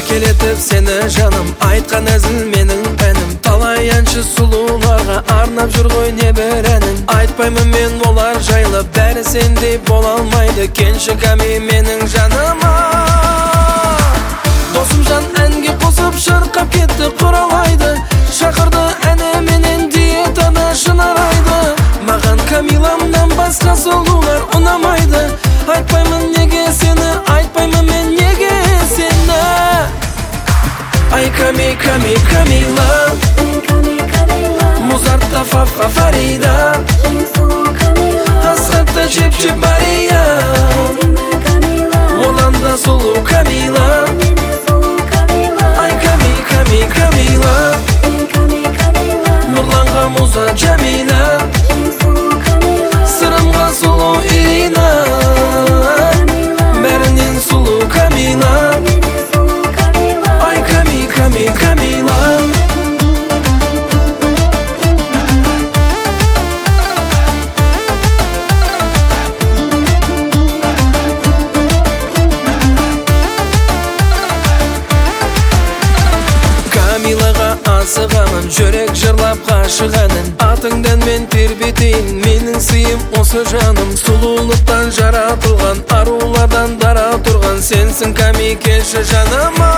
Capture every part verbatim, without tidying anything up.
еркелетіп сені жаным, айтқан әзіл менің әнім. Талай әнші сұлуларға арнап жүр ғой небір әнін. Айтпаймын мен олар жайлы, бәрі сендей бола алмайды. Келші Ками менің жаныма. Досым жан әнге қосып шырқап кетті құралайды. Шақырды әне менен диетаны шынарайды. Маған Камиламнан басқа сұлулар ұнамайды. Айтпаймын неге сені, айтпаймын мен неге сені. Ай Ками, Ками, Камила, Музартта Фафа Фарида, Асхатта Чеп-Чеп Мария, Оланда сұлу Камила. Ай Ками, Ками, Камила, Нұрланға Муза Джамила, Сырымға сұлу Ирина, бәрінен сұлу Камила. Ай Ками, Ками, Камила. Камилаға асығамын, жүрек жырлап ғашық әнін. Атыңдан мен тербетейін, менің сыйым осы жаным. Сұлулықтан жаратылған, арулардан дара тұрған сенсің Ками, келші жаныма.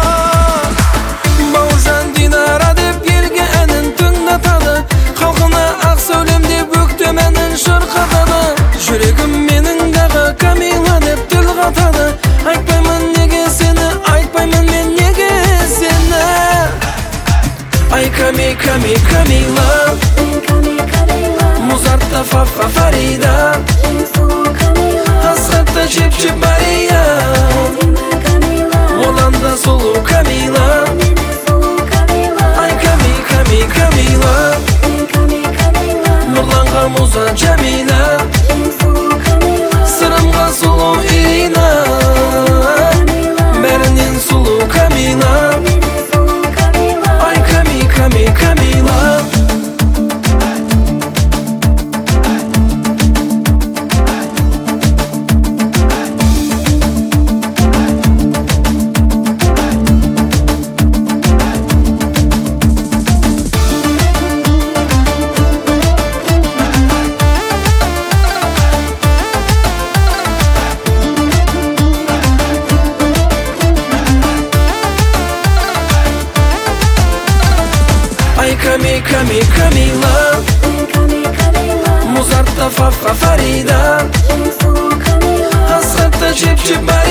Бауыржан Динара деп елге әнін тыңдатады. Халқына ақ сөйлем деп өктем әнін шырқатады. Жүрегім менің дағы Камила деп тіл қатады. Айтпаймын неге сені, айтпаймын мен неге сені. Ай Ками, Ками, Камила, Музартта Фафа Фарида, Асхатта Чеп-Чеп Мария, Оланда сұлу Камила. Ай Ками, Ками, Камила, Нұрланға Муза Джамила, Сырымға сұлу Ирина, бәрінен сұлу Камила. Ай Ками, Ками, Камила. Ай Ками, Ками, Камила, Музартта Фафа Фарида, Асхатта Чеп-Чеп Мария.